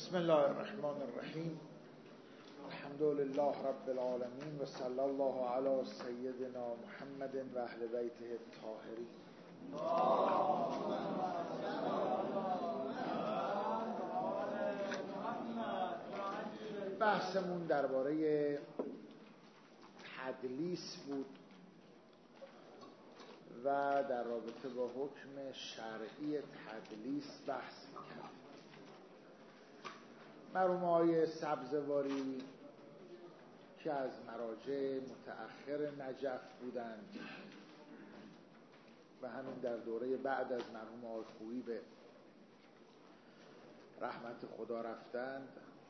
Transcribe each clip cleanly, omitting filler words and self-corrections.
بسم الله الرحمن الرحیم. الحمد لله رب العالمین و صلی الله علی سیدنا محمد و اهل بیته الطاهرین. بحثمون درباره تدلیس بود و در رابطه با حکم شرعی تدلیس بحث می‌کرد. مرحوم آقای سبزواری که از مراجع متأخر نجف بودند و همین در دوره بعد از مرحوم آقای خویی به رحمت خدا رفتند،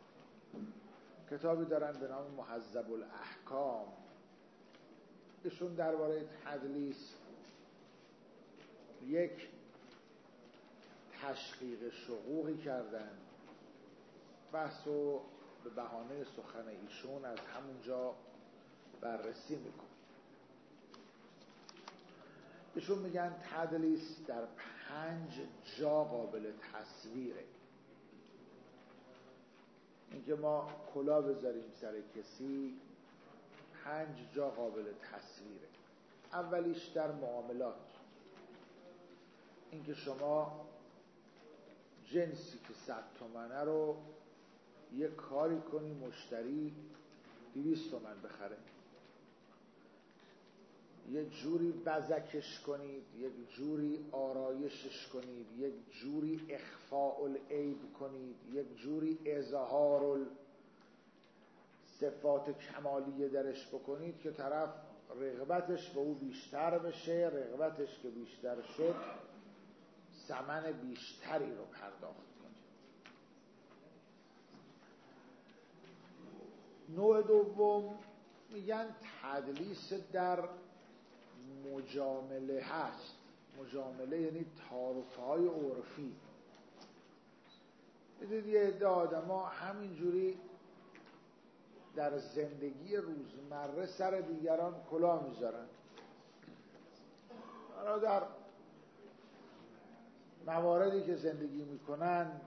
کتابی دارن به نام مهذب الاحکام. ایشون درباره تدلیس یک تشقیق شقوقی کردن. بحثو به بهانه سخن ایشون از همونجا بررسی میکن. ایشون میگن تدلیس در 5 جا قابل تصویره. اینکه ما کلاه بذاریم سر کسی 5 جا قابل تصویره. اولیش در معاملات، اینکه شما جنسی که 100 تومنه رو یه کاری کنی مشتری 200 تومن بخره، یه جوری بزکش کنید، یک جوری آرایشش کنید، یک جوری اخفاء العیب کنید، یک جوری اظهار صفات کمالیه درش بکنید که طرف رغبتش به او بیشتر بشه. رغبتش که بیشتر شد ثمن بیشتری رو پرداخت کنید. نوع دوم میگن تدلیس در مجامله هست. مجامله یعنی تعارف‌های عرفی. دیدید یه عده آدم‌ها همینجوری در زندگی روزمره سر دیگران کلاه میذارن. حالا در مواردی که زندگی میکنن،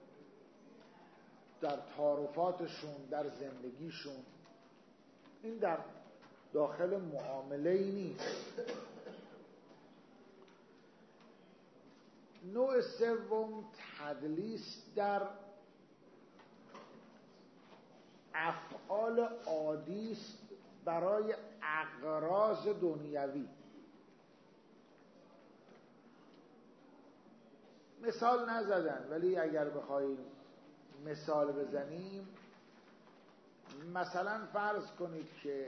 در تعارفاتشون، در زندگیشون، این در داخل معامله‌ای نیست. نوع سوم تدلیس در افعال عادی است برای اغراض دنیوی. مثال نزدن ولی اگر بخوایم مثال بزنیم، مثلا فرض کنید که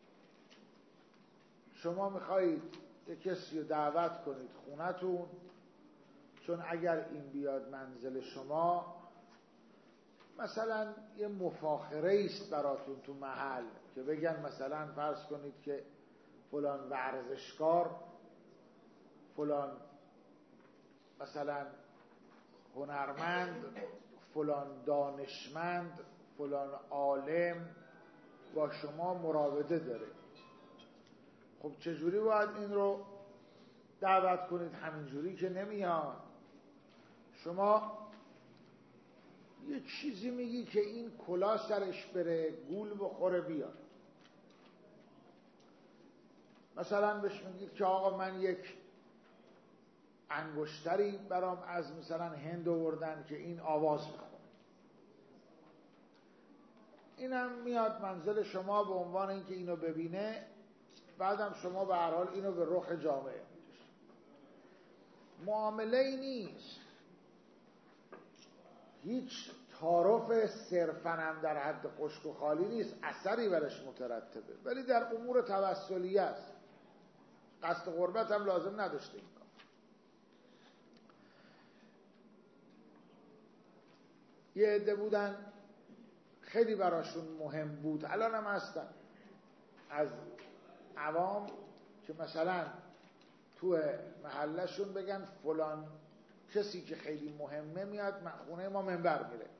شما میخواهید یک کسی رو دعوت کنید خونتون، چون اگر این بیاد منزل شما مثلا یه مفاخره است براتون تو محل، که بگن مثلا فرض کنید که فلان ورزشکار، فلان مثلا هنرمند، فلان دانشمند، فلان عالم با شما مراوده داره. خب چجوری باید این رو دعوت کنید؟ همینجوری که نمیاد. شما یه چیزی میگی که این کلاه سرش بره، گول بخوره بیاد. مثلا بهش میگید که آقا من یک انگشتری برام از مثلا هند آوردن که این آواز میخونه. اینم میاد منزل شما به عنوان اینکه اینو ببینه، بعدم شما به هر حال اینو به رخ جامعه میدید. معامله ای نیست، هیچ تعارف صرفاً هم در حد خشک و خالی نیست، اثری برش مترتبه، ولی در امور توسلیه است. قصد قربت هم لازم نداشته این کار. یه عده بودن خیلی براشون مهم بود، الان هم هستن، از عوام، که مثلا تو محلشون بگن فلان کسی که خیلی مهمه میاد خونه ما منبر میره.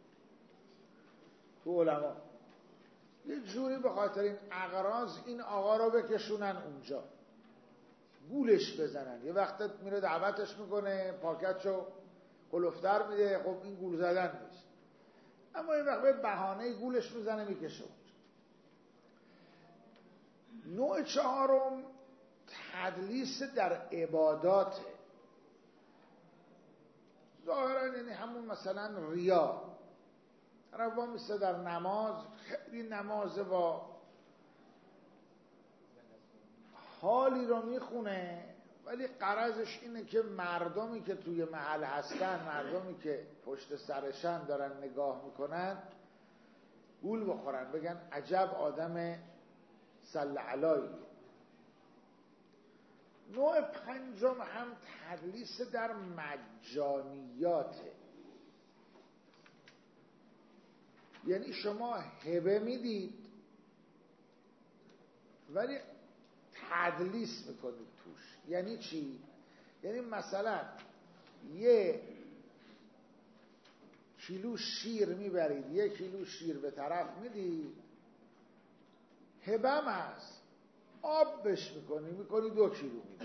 تو علما یه جوری به خاطر این اغراض این آقا رو بکشونن اونجا، گولش بزنن. یه وقت میره دعوتش میکنه، پاکتشو قلفتر میده. خب این گول زدن نیست. اما این وقت به بهانه گولش میزنه میکشه اونجا. نوع چهارم تدلیس در عباداته. ظاهرا یعنی همون مثلا ریا. طرف میسته در نماز، خیلی نماز با حالی رو میخونه، ولی غرضش اینه که مردمی که توی محل هستن، مردمی که پشت سرشن دارن نگاه میکنن، گول بخورن، بگن عجب آدم صلی علیه. نوع پنجم هم تدلیس در مجانیاته. یعنی شما هبه میدید ولی تدلیس میکنید توش. یعنی چی؟ یعنی مثلا 1 کیلو شیر میبرید، 1 کیلو شیر به طرف میدید، هبم هست، آب بش میکنی 2 کیلو میدید.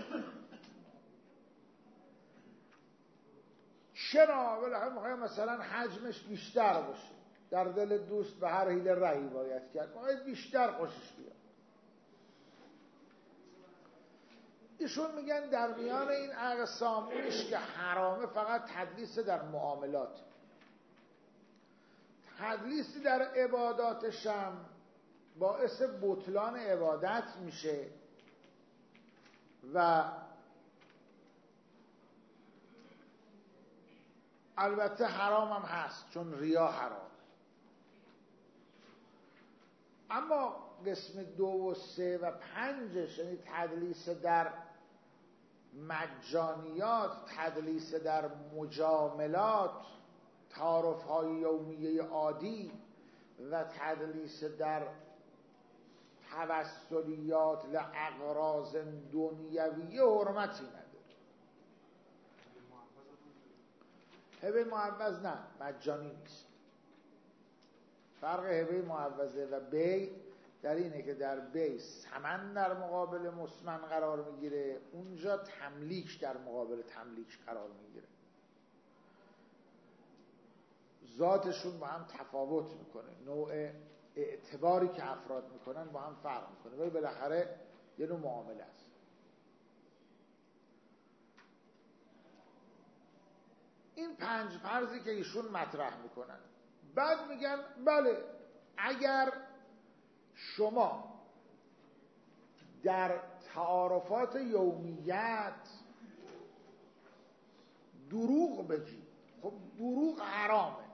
چرا؟ بالاخره میخوایم مثلا حجمش بیشتر باشه، در دل دوست به هر حیله رهی باید کرد، باید بیشتر خوشش بیاد. ایشون میگن در میان این اقسام اونش که حرامه فقط تدلیس در معاملات. تدلیس در عباداتش هم باعث بطلان عبادت میشه و البته حرام هم هست چون ریا حرام. اما قسم 2 و 3 و 5 یعنی تدلیس در مجانیات، تدلیس در مجاملات، تعارف‌های یومیه عادی و تدلیس در توسلیات لاغراض دنیویه حرمتی نداره. هبه معوض نه، مجانی نیست. فرق هبه معوضه و بی در اینه که در بی ثمن در مقابل مسمن قرار میگیره، اونجا تملیک در مقابل تملیک قرار میگیره. ذاتشون با هم تفاوت میکنه، نوع اعتباری که افراد میکنن با هم فرق میکنه، ولی بالاخره یه نوع معامله است. این 5 فرضی که ایشون مطرح میکنن. بعد میگن بله اگر شما در تعارفات یومیت دروغ بگید، خب دروغ حرامه.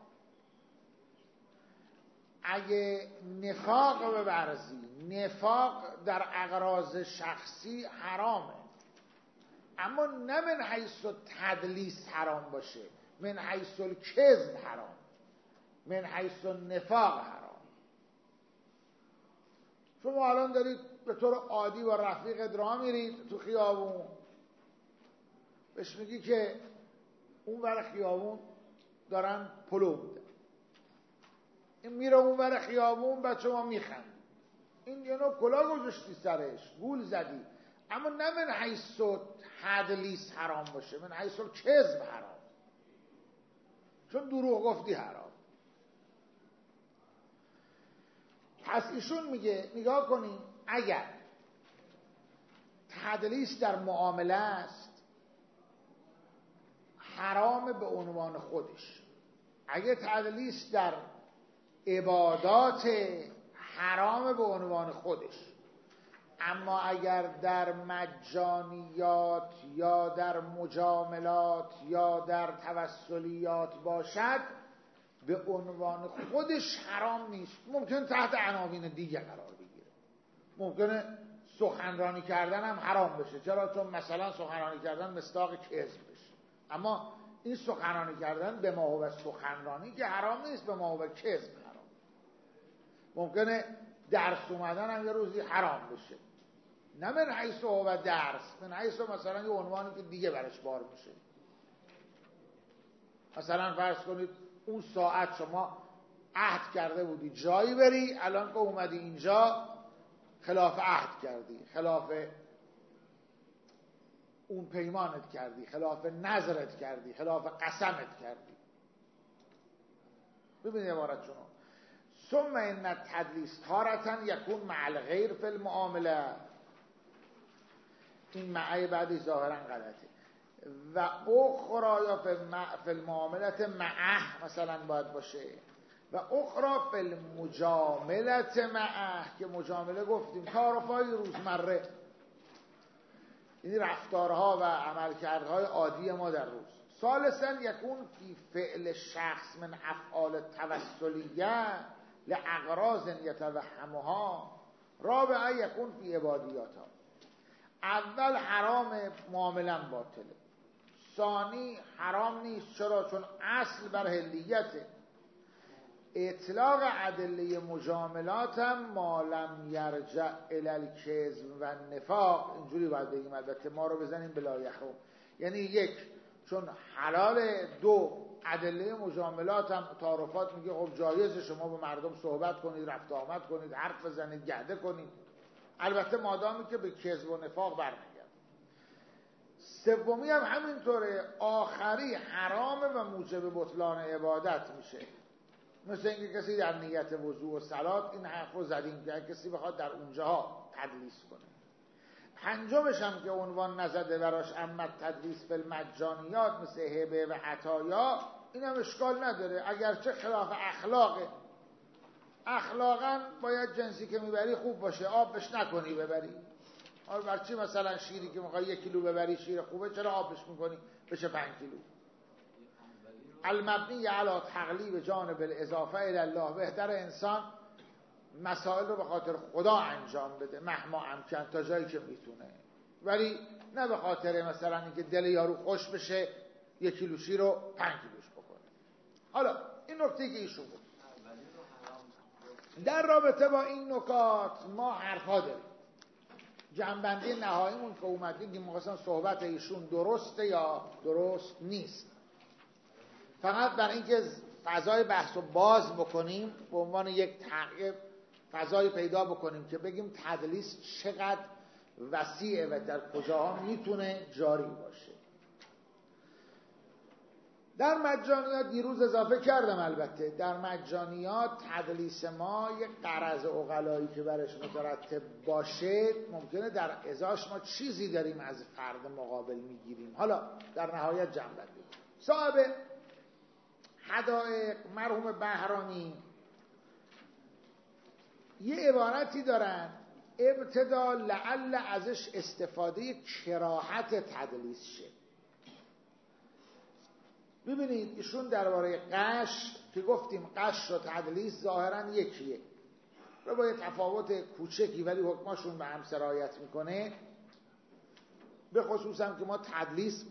اگه نفاق ببرزی، نفاق در اغراض شخصی حرامه، اما نه من حیث تدلیس حرام باشه، من حیث الکذب حرام، من حیث نفاق حرام. شما الان دارید به طور عادی با رفیقت راه میرید تو خیابون، بهش میگی که اون ور خیابون دارن پلو میدن، این میره اون ور خیابون، بچه ما میخند، این یه نوع کلاه گذاشتی سرش، گول زدی، اما نه من حیث تدلیس حرام باشه، من حیث کذب حرام، چون دروغ گفتی حرام. پس ایشون میگه نگاه کنیم، اگر تدلیس در معامله است حرام به عنوان خودش، اگر تدلیس در عبادات حرام به عنوان خودش، اما اگر در مجانیات یا در مجاملات یا در توسلیات باشد به عنوان خودش حرام نیست. ممکن تحت عناوین دیگه قرار بگیره، ممکنه سخنرانی کردن هم حرام بشه. چرا؟ چون مثلا سخنرانی کردن مصداق کذب بشه، اما این سخنرانی کردن به ما هو سخنرانی که حرام نیست، به ما هو کذب حرام. ممکنه درس اومدن هم یه روزی حرام بشه، نه من حیث هو درس، من حیث مثلا یه عنوانی که دیگه برش بار میشه. مثلا فرض کنید اون ساعت شما عهد کرده بودی جایی بری، الان که اومدی اینجا خلاف عهد کردی، خلاف اون پیمانت کردی، خلاف نظرت کردی، خلاف قسمت کردی. ببینید عبارتشونو. ثم ان التدلیس تارة یکون مع الغیر فی المعامله، این معه بعدی ظاهرا غلطه، و اخرى یا فی المعاملت معه مثلا باید باشه، و اخرى فی المجاملت معه، که مجامله گفتیم تعارف‌های روزمره، یعنی رفتارها و عملکردهای عادی ما در روز. ثالثاً یکون فی فعل شخص من افعال توسلیه لاغراض یتوهمها. رابعاً یکون فی عبادیاتها. اول حرام معاملا باطله، ثانی حرام نیست. چرا؟ چون اصل بر حلیته. اطلاق ادله مجاملات هم ما لم یرجع الی الکذب و النفاق، اینجوری باید بگیم، البته ما رو بزنیم بلا یحرم، یعنی یک چون حلال، دو ادله مجاملات هم تعارفات میگه خب جایز شما با مردم صحبت کنید، رفت آمد کنید، حرف بزنید، گرده کنید، البته مادامی که به کذب و نفاق برمیگرده. سومی هم همینطوره، آخری حرامه و موجب بطلان عبادت میشه، مثل اینکه کسی در نیت وضوء و صلات، این حرف رو زدیم که کسی بخواد در اونجاها تدلیس کنه. پنجمش هم که عنوان نزده براش اما تدلیس فی المجانیات مثل هبه و عطایا، این هم اشکال نداره، اگرچه خلاف اخلاقه. اخلاقا باید جنسی که میبری خوب باشه، آبش نکنی ببری. برچی مثلا شیری که میخوای 1 کیلو ببری، شیر خوبه، چرا آبش میکنی بشه 5 کیلو؟ المبنی علی تقلیب جانب الاضافه الی الله، بهتر انسان مسائل رو به خاطر خدا انجام بده مهما امکن تا جایی که میتونه، ولی نه به خاطر مثلا اینکه دل یارو خوش بشه 1 کیلو شیر رو 5 کیلوش بکنه. حالا این نکته که ایشون بود در رابطه با این نکات ما حرفا داریم. جنبندی نهاییمون که اومدیم که مثلا صحبت ایشون درسته یا درست نیست، فقط برای اینکه فضای بحث رو باز بکنیم، به عنوان یک تغییر فضایی پیدا بکنیم که بگیم تدلیس چقدر وسیعه و در کجاها میتونه جاری باشه. در مجانیات دیروز اضافه کردم، البته در مجانیات تدلیس ما یک غرض عقلایی که برش مترتب باشه، ممکنه در ازاش ما چیزی داریم از فرد مقابل میگیریم. حالا در نهایت جمع بندی. صاحب حدائق مرحوم بهرانی یه عبارتی دارن، ابتدا لعل ازش استفاده کراهت تدلیس شه. ببینید ایشون درباره قش که گفتیم قش و تدلیس ظاهرا یکیه و با یه تفاوت کوچکی ولی حکماشون به هم سرایت میکنه. به خصوص هم که ما تدلیس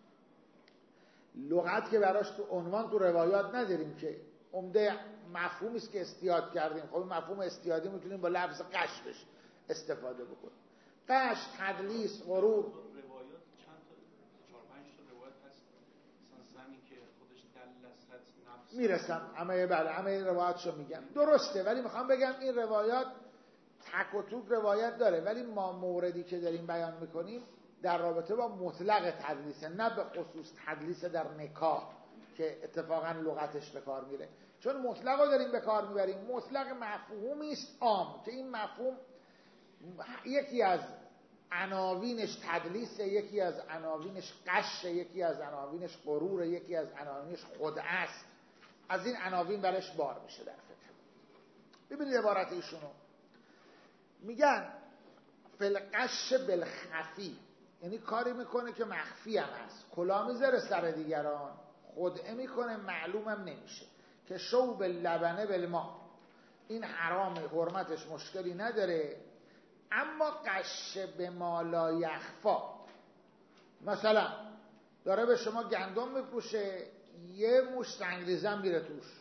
لغت که براش تو عنوان تو روایات نداریم که عمده مفهومی است که استیاد کردیم. خب مفهوم استیادی میتونیم با لفظ قش بش استفاده بکنیم. قش، تدلیس، غرور. روایات چند تا 4-5 تا روایت هست مثلا زمین که خودش دلست نفس میرسم همه روایاتشو میگم درسته، ولی میخوام بگم این روایات تک و توک روایت داره، ولی ما موردی که داریم بیان میکنیم در رابطه با مطلق تدلیس، نه به خصوص تدلیس در نکاح که اتفاقا لغتش به کار میره، چون مطلق رو داریم به کار میبریم. مطلق مفهومی است عام که این مفهوم یکی از عناوینش تدلیسه، یکی از عناوینش قشه، یکی از عناوینش غروره، یکی از عناوینش خدعه است. از این عناوین برش بار میشه در فقه. ببینید عبارت ایشونو، میگن فلقش بالخفی، یعنی کاری میکنه که مخفی هم هست، کلا میذاره سر دیگران، خدعه میکنه معلومم نمیشه، که شوب لبنه بالما، این حرام، حرمتش مشکلی نداره، اما قش به ما لا یخفا، مثلا داره به شما گندم میپوشه، یه مشت سنگریزه میره توش،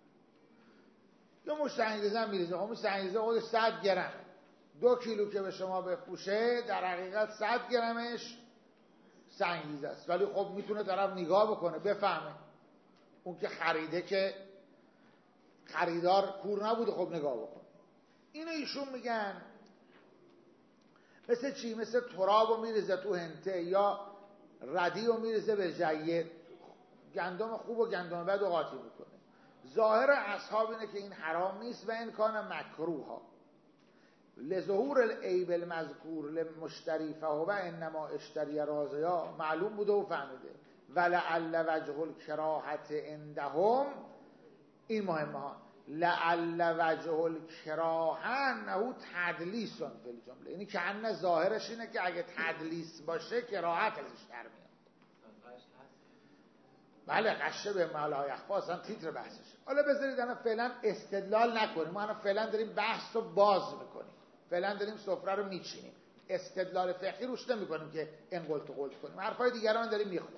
یه مشت سنگریزه میریزه، خب این سنگریزه خودش 100 گرم، 2 کیلو که به شما بپوشه در حقیقت 100 گرمش سنگریزه است، ولی خب میتونه طرف نگاه بکنه بفهمه، اون که خریده که خریدار کور نبوده، خب نگاه بکنه. اینو ایشون میگن مثل چی؟ مثل ترابو میریزه تو هنته یا ردیو میریزه به جید، گندم خوب و گندم بد و قاطی میکنه. ظاهر اصحاب اینه که این حرام نیست و این کان مکروها لظهور العیب المذکور لمشتری فهو انما اشتری رازیا، معلوم بوده و فهمیده. ولعل وجه الکراهت عندهم، این مهمه ها، لعل وجه الکراهه انه تدلیس فی الجمله، یعنی که ان ظاهرش اینه که اگه تدلیس باشه کراهت ازش در میاد. بله قشه به ملا یخفا اصلا تیتر بحثشه. حالا بذارید الان فعلا استدلال نکنیم، ما الان فعلا داریم بحث رو باز میکنیم، فعلا داریم سفره رو میچینیم، استدلال فقهی روش نمیکنیم که انقلت و قلت کنیم، حرفای دیگران داریم میخونیم.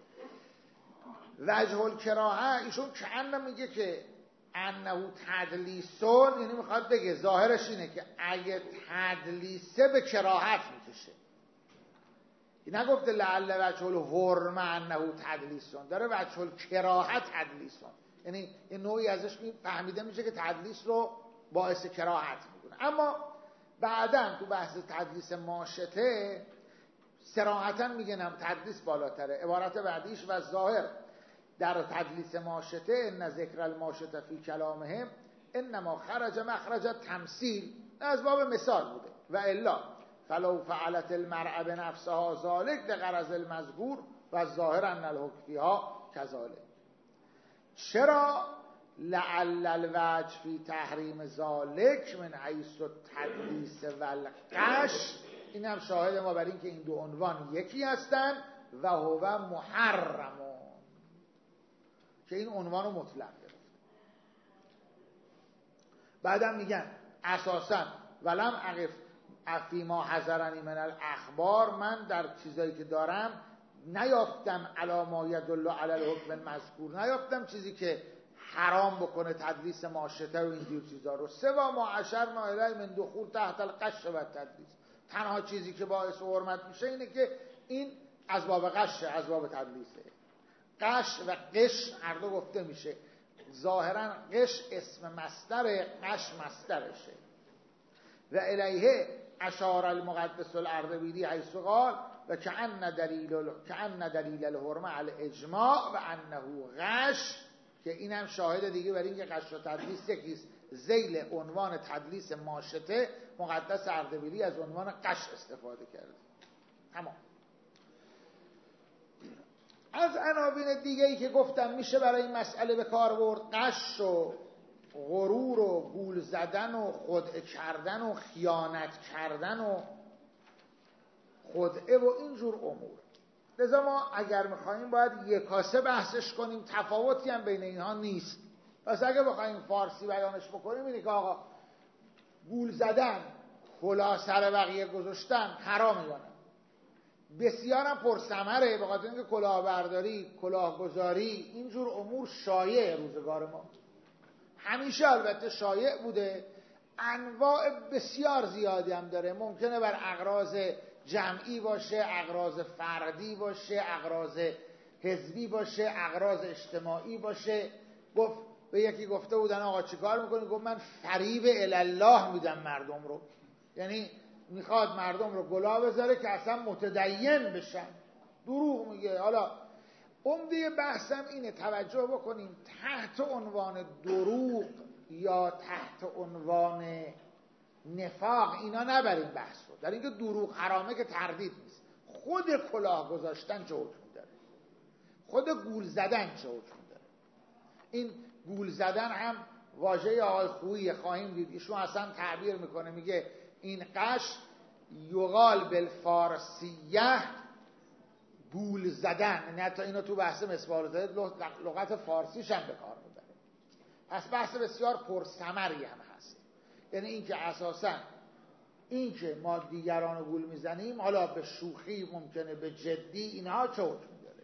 وجه الکراهه ایشون کأنه میگه که انه تدلیسون، یعنی میخواد بگه ظاهرش اینه که اگه تدلیسه به کراهت میکشه. نگفته لعل وجه الحرمه انه تدلیسون، داره وجه الکراهه تدلیسون، یعنی یه نوعی ازش فهمیده میشه که تدلیس رو باعث کراهت میکنه. اما بعداً تو بحث تدلیس ماشطه صراحتاً میگنم تدلیس بالاتره. عبارت بعدیش و ظاهر در تدلیس ماشطه ان ذکر الماشطه فی کلامهم انما خرج مخرج تمثیل، از باب مثال بوده. و الا فلو فعلت المرأة بنفسها ذلك لغرض المذکور و ظاهر ان الحکم فیها کذالک. چرا؟ لعل الوجه فی تحریم ذلك من حیث التدلیس و الغش، این هم شاهد ما بر این که این دو عنوان یکی هستن و هو محرمون، که این عنوان رو مطلق گرفت. بعدم میگن اساسا ولم اقف فیما حذرنی من الاخبار، من در چیزایی که دارم نیافتم علی ما یدل علی الحکم المذکور، نیافتم چیزی که حرام بکنه تدلیس ماشطه و اینجور چیزا رو. سوا ما اشرنا الیه من دخول تحت القش و تدلیس، تنها چیزی که باعث حرمت میشه اینه که این از باب قشه، از باب تدلیسه. قش و قش هر دو گفته میشه، ظاهرا قش اسم مصدر، قش مصدرشه. و الیه اشار المقدس الاردبیلی حیث قال و کأن دلیل الحرمه علی اجماع و انه غش، که اینم شاهد دیگه برای اینکه قش و تدلیس یکیست. ذیل عنوان تدلیس ماشطه مقدس اردبیلی از عنوان قش استفاده کرده. تمام. از عناوین دیگه‌ای که گفتم میشه برای این مسئله به کار برد قش و غرور و گول زدن و خدعه کردن و خیانت کردن و خدعه و اینجور امور. لذا ما اگر میخواییم باید یکاسه بحثش کنیم، تفاوتی هم بین اینها نیست. پس اگه بخوایم فارسی بیانش بکنیم اینه که آقا گول زدن، کلاه سر بقیه گذاشتن حرامه یا نه؟ بسیار هم پرثمره، به خاطر اینکه کلاهبرداری، کلاهگذاری، اینجور امور شایع روزگار ما، همیشه البته شایع بوده، انواع بسیار زیادی هم داره. ممکنه بر اغراض جمعی باشه، اغراض فردی باشه، اغراض حزبی باشه، اغراض اجتماعی باشه. گفت به یکی گفته بودن آقا چیکار میکنی؟ گفت من فریب الله میدم مردم رو، یعنی میخواد مردم رو گلا بذاره که اصلا متدین بشن. دروغ میگه. حالا عمده بحثم اینه، توجه بکنیم، تحت عنوان دروغ یا تحت عنوان نفاق اینا نبریم بحث رو. در اینکه دروغ حرامه که تردید نیست، خود کلاه گذاشتن چه حکم داره، خود گول زدن چه حکم داره. این گول زدن هم واژه آقای خویی خواهیم دید، ایشون اصلا تعبیر میکنه، میگه این قش یقال بالفارسیه گول زدن، نه تا اینو تو بحث مسوار زده لغت فارسیش هم به کار میبره. پس بحث بسیار پرثمری هم هست. یعنی این که اساسا این که ما دیگران رو گول میزنیم، حالا به شوخی ممکنه به جدی، اینها چه حکم داره؟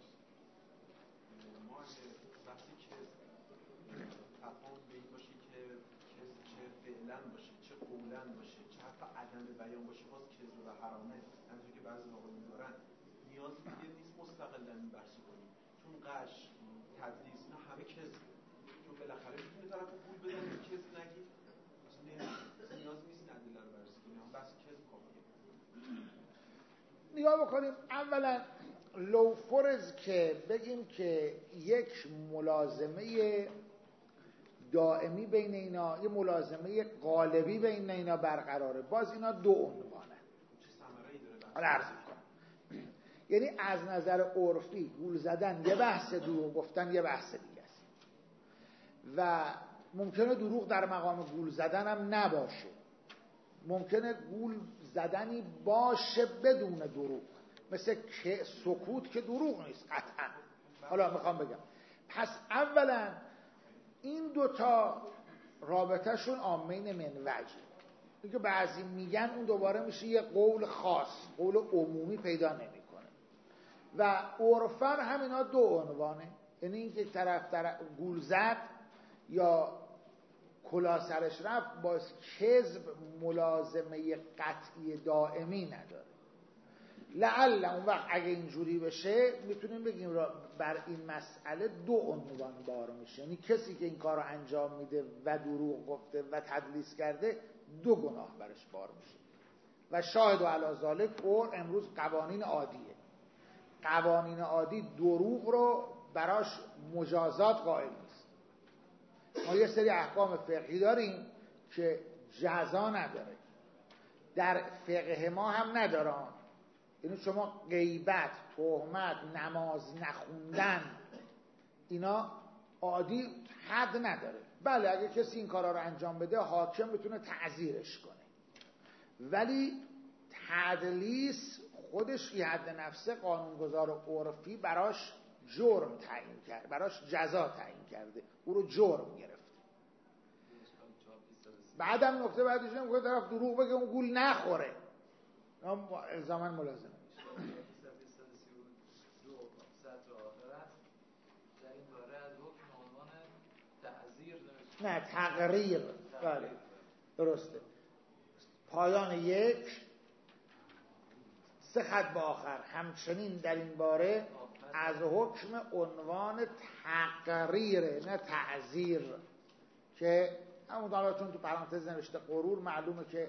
ما وقتی که تفاهم به این باشه که چه فعلا باشه، چه قولا باشه، چه حتی عدم بیان باشه، باز کذب و حرامه، همونجوری که بعضی آقایون می‌دارن، نیاز دیگه نیست مستقلا این بحث کنیم، چون قش، تدلیس، اینا همه کذب، چون بالاخره میتونه طرف پول بزنه کذب نگی، اصلا نیاز نیست ندیل رو بررسی کنیم، هم بحث کذب کافیه. نگاه بکنیم. اولا لو فرض که بگیم که یک ملازمه دائمی بین اینا، یه ملازمه غالبی بین اینا برقراره. باز اینا دو عنوانه. چه ثمره‌ای داره؟ عرض می‌کنم یعنی از نظر عرفی گول زدن یه بحث، دروغ گفتن یه بحث دیگه است و ممکنه دروغ در مقام گول زدن هم نباشه، ممکنه گول زدنی باشه بدون دروغ، مثل که سکوت که دروغ نیست قطعا. حالا میخوام بگم پس اولا این دوتا رابطهشون عامین من وجه، اینکه بعضی میگن اون دوباره میشه یه قول خاص، قول عمومی پیدا نمیکنه و عرفاً همینا دو عنوانه، یعنی اینکه طرف گول زد یا کلا سرش رفت با کذب ملازمه قطعی دائمی نداره. لعل اون وقت اگه اینجوری بشه میتونیم بگیم بر این مسئله دو عنوان بار میشه، یعنی کسی که این کار رو انجام میده و دروغ گفته و تدلیس کرده دو گناه برش بار میشه و شاهد و علی ذالک امروز قوانین عادیه، قوانین عادی دروغ رو براش مجازات قائل نیست. ما یه سری احکام فقهی داریم که جزا نداره، در فقه ما هم ندارن، یعنی شما غیبت، تهمت، نماز نخوندن اینا عادی حد نداره. بله اگه کسی این کارا رو انجام بده حاکم بتونه تعزیرش کنه، ولی تدلیس خودش فی حد نفسه قانونگذار عرفی براش جرم تعیین کرد، براش جزا تعیین کرده، او رو جرم گرفته. بعدم نکته بعدش اینه که طرف دروغ بگه اون گول نخوره، الزاماً ملازم نیست. نه تقریر، بله درسته، پایان یک 3 خط به آخر. همچنین در این باره از حکم عنوان تقریره نه تعزیر، که همون دارا چون تو پرانتز نوشته غرور، معلومه که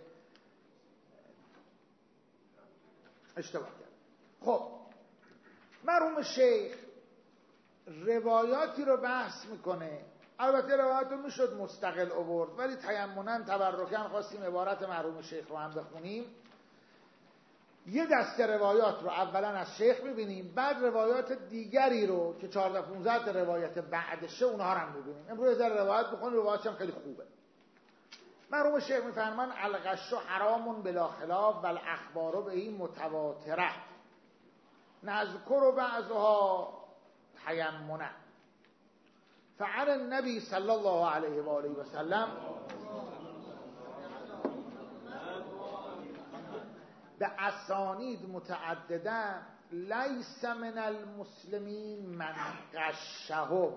اشتباه کرد. خب مرحوم شیخ روایاتی رو بحث میکنه، البته روایات رو میشد مستقل آورد ولی تیمنا تبرکاً خواستیم عبارت مرحوم شیخ رو هم بخونیم. یه دسته روایات رو اولا از شیخ میبینیم، بعد روایات دیگری رو که 14-15 روایت بعدشه اونها رو هم میبینیم. امروز در روایت بخونیم، روایاتش هم خیلی خوبه. مرحوم شیخ میفرمان الغش حرام بلا خلاف و الاخبار به این متواتره نذکر بعضها تیمنا فعل النبی صلی الله علیه و آله و سلم به اسانید متعدده لیس من المسلمین من غشهم.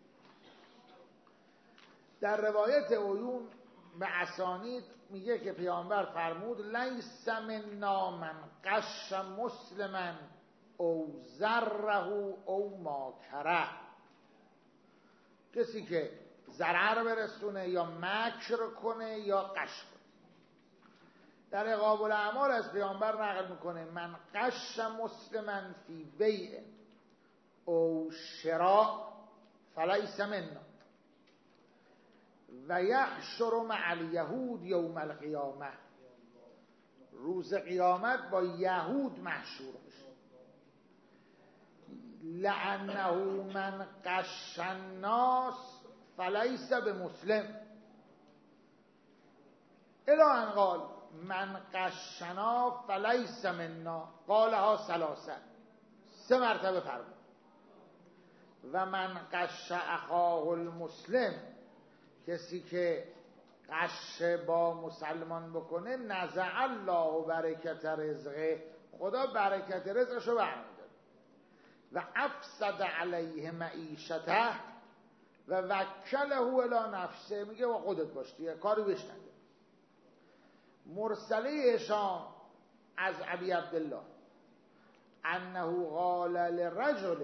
در روایت عیون به اسانید میگه که پیامبر فرمود لیس منا من غش مسلما او ضره او ماکره، کسی که ضرر برسونه یا مکر کنه یا غش کنه. در اقاب الاعمال از پیامبر نقل میکنه من غش مسلما فی بیع او شراء فلیس منا و یحشر مع الیهود یوم القیامه، روز قیامت با یهود محشور میشه. لعنه من غش الناس فلیس بمسلم الی ان قال من غشنا فلیس منا قالها 3 مرتبه فرمود. و من غش اخاه المسلم، کسی که غش با مسلمان بکنه نزع الله برکت رزقه، خدا برکت رزقشو برمی‌داره. و افسد علیه معیشته و وکله الی نفسه، میگه با خودت باش دیگه کاری بهش نده. مرسله هشام از ابی عبدالله انه قال لرجل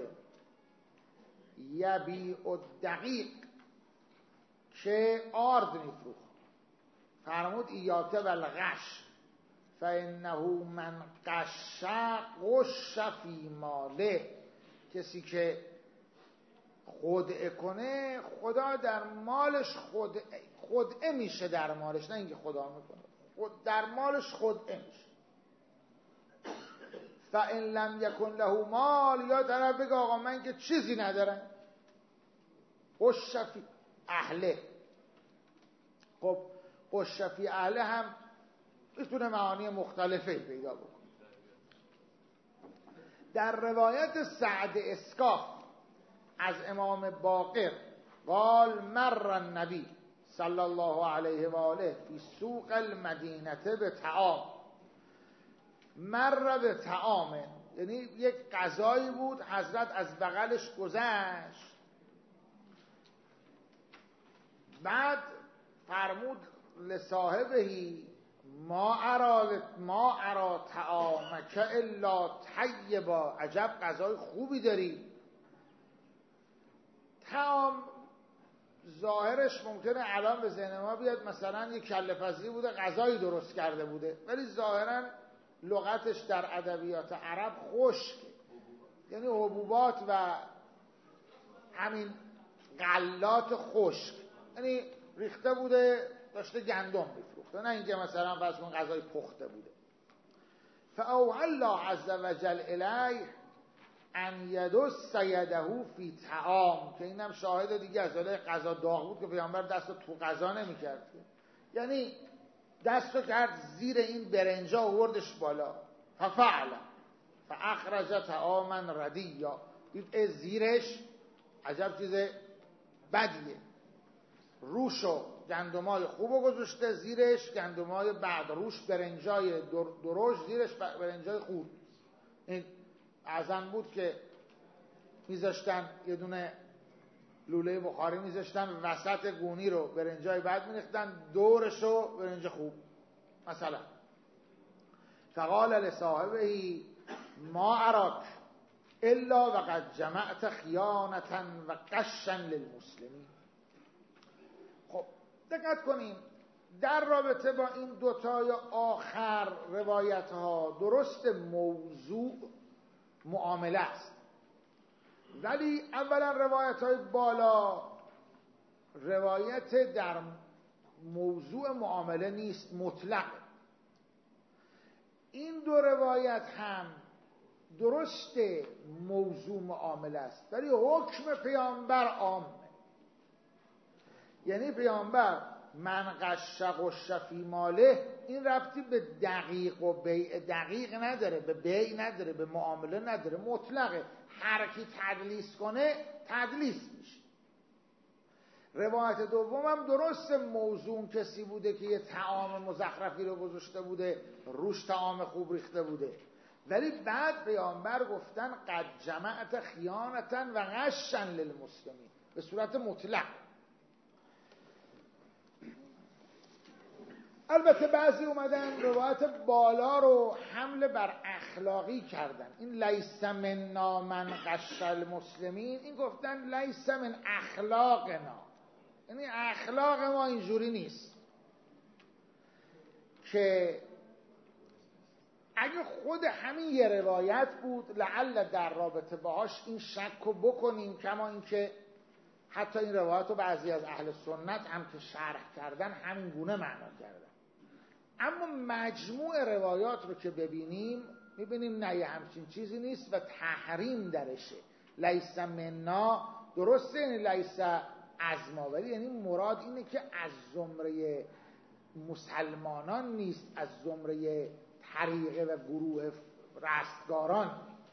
یبیع الدقیق، که آرد میفروخت، فرمود ایاک بالغش فانه من غش غش فی ماله، کسی که خدعه کنه، خدا در مالش خدعه میشه در مالش، نه اینکه خدا میکنه، در مالش خدعه میشه. فَإِن لَمْ يَكُنْ لَهُ مال، یا طرف بگه آقا من که چیزی ندارم، قشفی اهله. خب قشفی اهله هم میتونه معانی مختلفی پیدا بکنه. در روایت سعد اسکاف از امام باقر قال مر النبی صلی الله علیه و آله فی سوق المدینه به طعام. مر به طعام یعنی یک غذایی بود، حضرت از بغلش گذشت، بعد فرمود لصاحبهی ما ارا طعامک الا طیبا، عجب غذای خوبی داری. طعام ظاهرش ممکنه الان به ذهن ما بیاد مثلا یک کله پزی بوده غذایی درست کرده بوده، ولی ظاهرا لغتش در ادبیات عرب خشک، یعنی حبوبات و همین غلات خشک، یعنی ریخته بوده داشته گندم میفروخته، نه اینکه مثلا فرض کن غذای پخته بوده. فاوحى الله عز وجل الیه ان یدس یده فی طعام، که اینم شاهد دیگه از غذا داغ بود که پیامبر دستو تو غذا نمی‌کرد، یعنی دستو کرد زیر این برنجا آوردش بالا. ففعل فاخرج طعاما ردیا، دید زیرش عجب چیز بدیه، روشو گندمای خوبو گذاشته زیرش، گندمای بعد روش برنجای درشت، زیرش برنجای خوب. این ازن بود که میذاشتن یه دونه لوله بخاری میذاشتن وسط گونی رو برنجای بعد میریختن، دورشو برنج خوب مثلا. فقال لصاحبه ما اراک الا وقد جمعت خیانتا و قشا للمسلمین. خب دقت کنیم در رابطه با این دوتای آخر روایت ها درست موضوع معامله است، ولی اولا روایت های بالا روایت در موضوع معامله نیست، مطلق. این دو روایت هم درست موضوع معامله است، ولی حکم پیامبر عامه. یعنی پیامبر من قش فی ماله این ربطی به دقیق و بیع دقیق نداره، به بیع نداره، به معامله نداره، مطلقه. هر کی تدلیس کنه تدلیس میشه. روایت دومم درست موضوع کسی بوده که یه طعام مزخرفی رو گذاشته بوده روش طعام خوب ریخته بوده، ولی بعد پیامبر گفتن قد جمعت خیانتا و غشا للمسلمین به صورت مطلق. البته بعضی اومدن روایت بالا رو حمله بر اخلاقی کردن، این لیس منا من غش المسلمین، این گفتن لیس من اخلاقنا، یعنی اخلاق ما اینجوری نیست. که اگه خود همین یه روایت بود لعل در رابطه باهاش این شک رو بکنیم، کما اینکه حتی این روایت رو بعضی از اهل سنت هم که شرح کردن همین گونه معنا کردن. اما مجموع روایات رو که ببینیم میبینیم نه یه همچین چیزی نیست و تحریم درشه. لیس منا درسته، یعنی لیس از ما، ولی یعنی مراد اینه که از زمره مسلمانان نیست، از زمره طریقه و گروه رستگاران.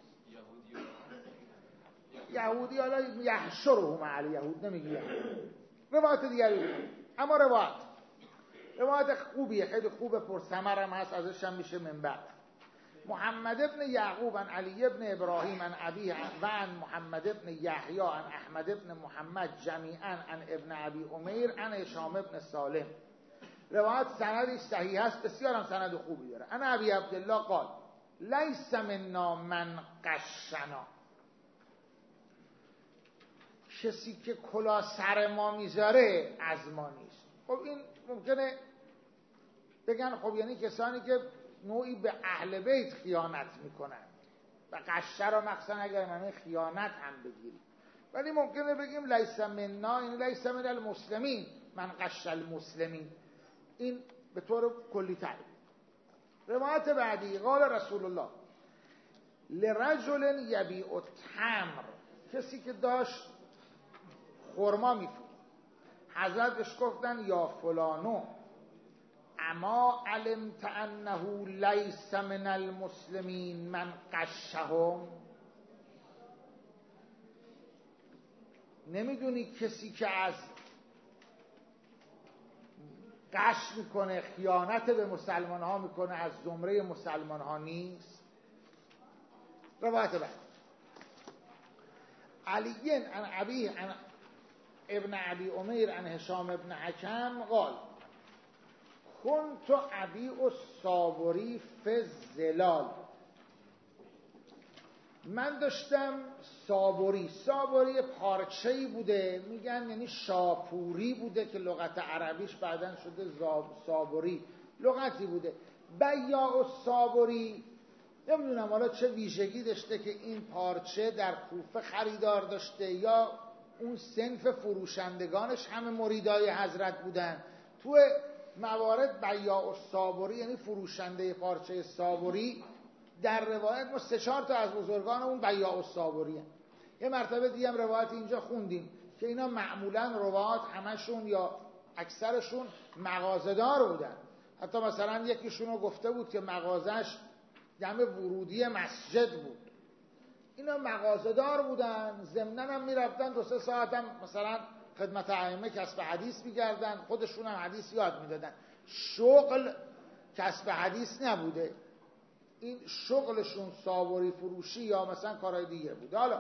یهودی حالا یحشرهم علی یهود نمیگه، روایت دیگری بود. اما روایت خوبیه، خیلی خوبه، پرثمرم هست، ازش هم میشه منبع. محمد ابن یعقوب عن علی ابن ابراهیم عن ابیه و عن محمد ابن یحیی عن احمد ابن محمد جمیعا عن ابن ابی امیر عن هشام ابن سالم. روایت سندش صحیح است، بسیار هم سند خوبی داره. انا ابی عبدالله قال لیس منا من قشنا، کسی که کلا سر ما میذاره از ما نیست. خب این ممکنه بگن خب یعنی کسانی که نوعی به اهل بیت خیانت میکنن و قشه را مخصوصا اگر معنی خیانت هم بگیریم، ولی ممکنه بگیم لیس منا، این لیس من المسلمین، من غش المسلمین. این به طور کلی تعریف. روایت بعدی، قال رسول الله لرجل یبیع التمر، کسی که داشت خرما میفروخت، حضرت بهش گفتن یا فلانو اما علمت انه لیس من المسلمین من غشهم، نمیدونی کسی که از غش میکنه، خیانت به مسلمان ها میکنه، از زمره مسلمان ها نیست؟ روایت بعد، علی عن ابی عن ابن ابی امیر عن هشام ابن حکم قال کنت ابیع الصابری فی الظلال، من داشتم صابری پارچه‌ای بوده، میگن یعنی شاپوری بوده که لغت عربیش بعدن شده صابری، لغتی بوده. بیاع الصابری نمیدونم حالا چه ویژگی داشته که این پارچه در کوفه خریدار داشته، یا اون صنف فروشندگانش همه مریدای حضرت بودن. تو موارد بیاع الصابری یعنی فروشنده پارچه صابری، در روایت ما 3-4 تا از بزرگان اون بیاع الصابری هست. یه مرتبه دیگه هم روایت اینجا خوندیم که اینا معمولا روایت همشون یا اکثرشون مغازه‌دار بودن. حتی مثلا یکیشونو گفته بود که مغازش جمع ورودی مسجد بود. اینا مغازه‌دار بودن، ضمناً هم میرفتن 2-3 ساعت هم مثلا خدمت ائمه کسب حدیث می‌کردن، خودشون هم حدیث یاد میدادن. شغل کسب حدیث نبوده، این شغلشون صابری فروشی یا مثلا کارهای دیگه بوده. حالا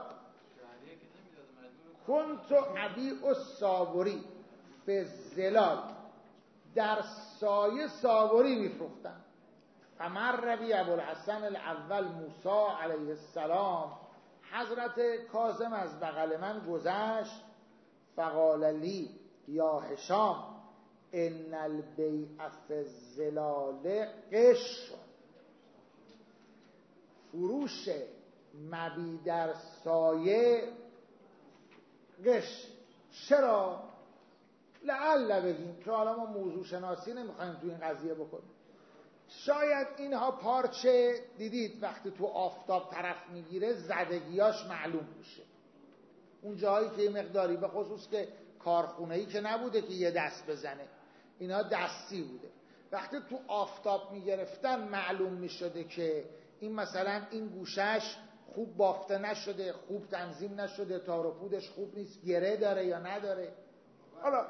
کنت ابیع الصابری فی الظلال، در سایه صابری میفروختن. فمر بی ابوالحسن الاول موسی علیه السلام، حضرت کاظم از بغل من گذشت. فقال لی یا هشام ان البیع فی الظلال غش، فروش مبیع در سایه غش. چرا؟ لعل بگیم که حالا ما موضوع شناسی نمیخوایم تو این قضیه بکنیم. شاید اینها پارچه دیدید وقتی تو آفتاب طرف میگیره زدگیاش معلوم میشه، اون جایی که مقداری، به خصوص که کارخونه‌ای که نبوده که یه دست بزنه، اینا دستی بوده، وقتی تو آفتاب میگرفتن معلوم میشده که این مثلا این گوشش خوب بافته نشده، خوب تنظیم نشده، تار و پودش خوب نیست، گره داره یا نداره. حالا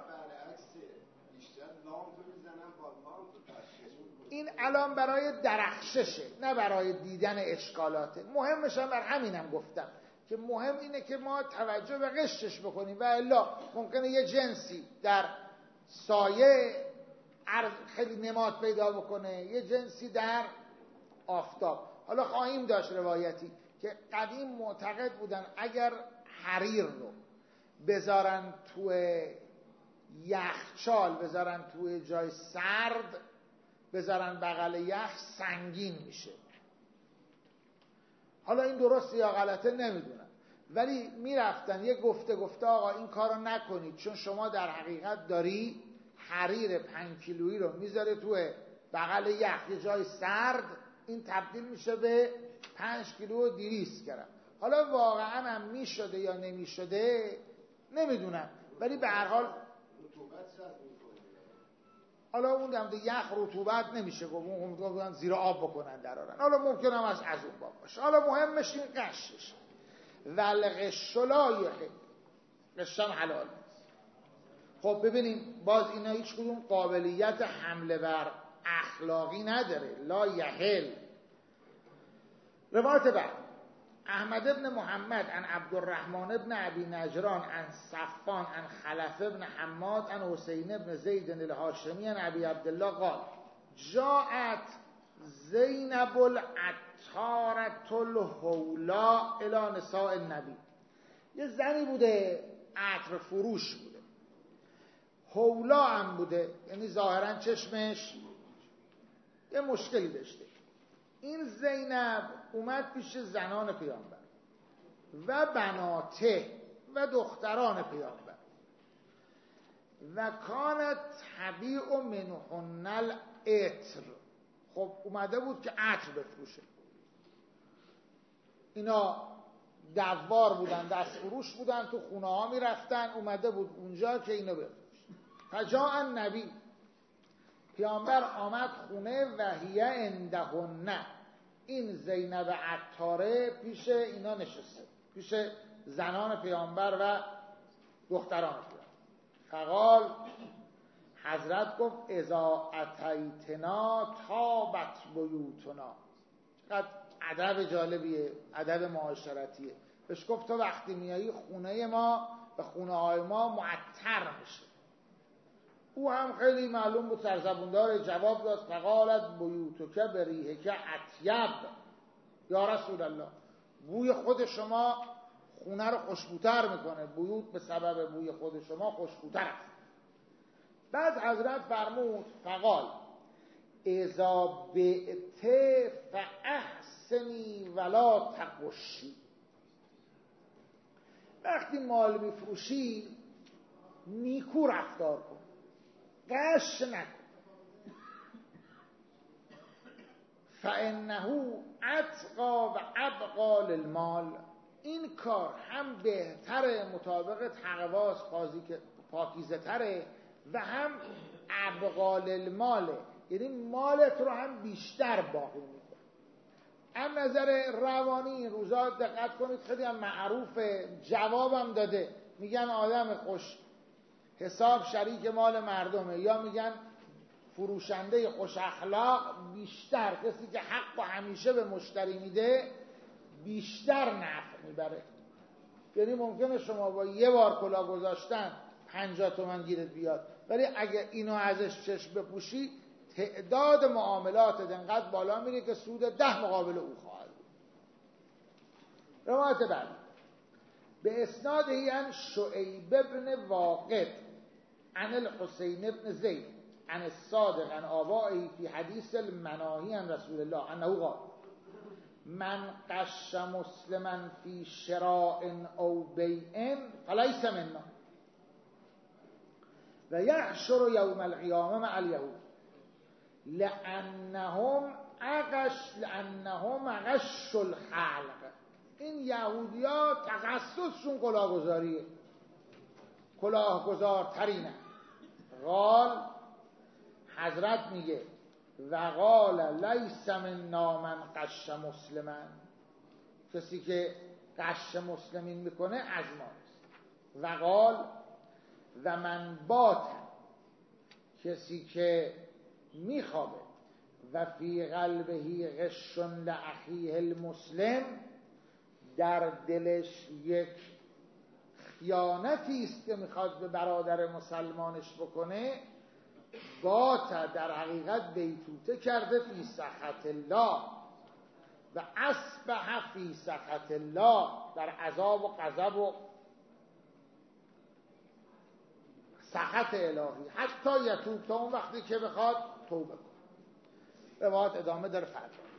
این الان برای درخششه نه برای دیدن اشکالاته. مهمش هم بر همینم گفتم که مهم اینه که ما توجه به قشرش بکنیم، و الا ممکنه یه جنسی در سایه خیلی نماد پیدا بکنه، یه جنسی در آفتاب. حالا خواهیم داشت روایتی که قدیم معتقد بودن اگر حریر رو بذارن توی یخچال، بذارن توی جای سرد، بذارن بغل یخ، سنگین میشه. حالا این درسته یا غلطه نمیدونم، ولی میرفتن یه گفته آقا این کارو نکنید، چون شما در حقیقت داری حریر 5 کیلویی رو میذاره توی بغل یخ یه جای سرد، این تبدیل میشه به 5 کیلو و 200 گرم. حالا واقعا هم میشده یا نمیشده نمیدونم، ولی به هر حال حالا اون دم یخ رطوبت نمیشه گفت، اون زیر آب بکنن درارن، حالا ممکنه هم از اون باب باشه. حالا مهمش این قشش والغش لا یحل، قشم حلال. خب ببینیم باز اینا هیچ کدوم قابلیت حمله بر اخلاقی نداره. لا یحل. روایت بعد احمد ابن محمد عن عبدالرحمن ابن ابی نجران عن صفان عن خلف ابن حماد عن حسین ابن زید الهاشمی عن ابی عبدالله قال جاءت زینب العطارة الهولا الی نساء النبی. یه زنی بوده عطر فروش بوده، هولا هم بوده، یعنی ظاهرا چشمش یه مشکلی داشته. این زینب اومد پیش زنان پیامبر و بناته و دختران پیامبر. و کانت تبیع منهن العطر. خب اومده بود که عطر بفروشه. اینا دوار بودن، دست فروش بودن، تو خونه ها می رفتن، اومده بود اونجا که اینو بفروش. فجاء النبی، پیامبر آمد خونه و هی عندهن، این زینب عطاره پیش اینا نشسته، پیش زنان پیامبر و دختران پیامبر. فقال، حضرت گفت اذا اتیتنا طابت بیوتنا. چقدر ادب جالبیه، ادب معاشرتیه. بهش گفت تو وقتی میایی خونه ما و خونه های ما معطر میشه. او هم خیلی معلوم بود سرزبوندار، جواب داد فقالت بیوتک بریحک اطیب یا رسول الله، بوی خود شما خونه رو خوشبوتر میکنه، بیوت به سبب بوی خود شما خوشبوتر است. بعد حضرت فرمود فقال اذا بعت فاحسنی ولا تقشی. وقتی مال میفروشی نیکو رفتار کن، غش نکن. فانه اتقی و ابقی للمال. این کار هم بهتره، مطابق تقواست، پاکیزه تره، و هم ابقی للماله، یعنی مالت رو هم بیشتر باقی میکنه. هم نظر روانی این روزا دقت کنید خیلی هم معروفه، جوابم داده، میگن آدم خوش حساب شریک مال مردمه، یا میگن فروشنده خوش اخلاق بیشتر، کسی که حق و همیشه به مشتری میده بیشتر نفع میبره. یعنی ممکنه شما با یه بار کلاه گذاشتن 50 تومن گیرت بیاد، ولی اگه اینو ازش چشم بپوشی تعداد معاملات انقدر بالا میره که سود 10 مقابل او خواهد بود. روایت بعد به اسنادی عن شعیب بن واقد عن الحسین بن زید عن الصادق عن آبائه فی حدیث المناهی عن رسول الله انه قال من قش مسلما فی شراء او بیع فلیس منا و یحشر یوم القیامه مع الیهود لانهم اغش الخلق. این یهودیا تخصصشون کلاهگذاریه، کلاهگذارترینه. قال، حضرت میگه و قال لیس منا من قش مسلما، کسی که قش مسلمین میکنه از ماست. و قال و من بات، کسی که میخوابه و فی قلبه غش لاخیه المسلم، در دلش یک خیانتی است که میخواد به برادر مسلمانش بکنه، بات در حقیقت بیتوته کرده فی سخط الله و اصبح فی سخط الله، در عذاب و غضب و سخط الهی، حتی یتوب، تا اون وقتی که بخواد توبه کنه. روایت ادامه داره فردا.